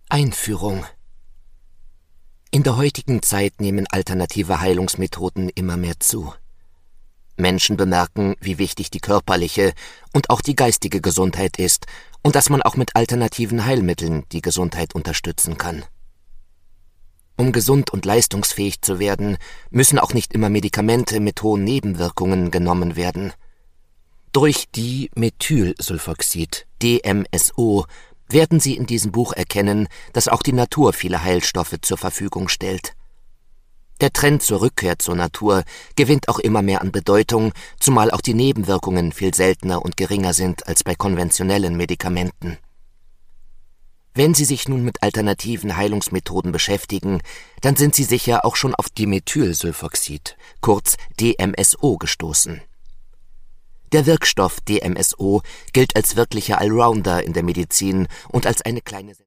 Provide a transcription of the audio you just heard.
Einführung. In der heutigen Zeit nehmen alternative Heilungsmethoden immer mehr zu. Menschen bemerken, wie wichtig die körperliche und auch die geistige Gesundheit ist und dass man auch mit alternativen Heilmitteln die Gesundheit unterstützen kann. Um gesund und leistungsfähig zu werden, müssen auch nicht immer Medikamente mit hohen Nebenwirkungen genommen werden. Durch Dimethylsulfoxid, DMSO, werden Sie in diesem Buch erkennen, dass auch die Natur viele Heilstoffe zur Verfügung stellt. Der Trend zur Rückkehr zur Natur gewinnt auch immer mehr an Bedeutung, zumal auch die Nebenwirkungen viel seltener und geringer sind als bei konventionellen Medikamenten. Wenn Sie sich nun mit alternativen Heilungsmethoden beschäftigen, dann sind Sie sicher auch schon auf Dimethylsulfoxid, kurz DMSO, gestoßen. Der Wirkstoff DMSO gilt als wirklicher Allrounder in der Medizin und als eine kleine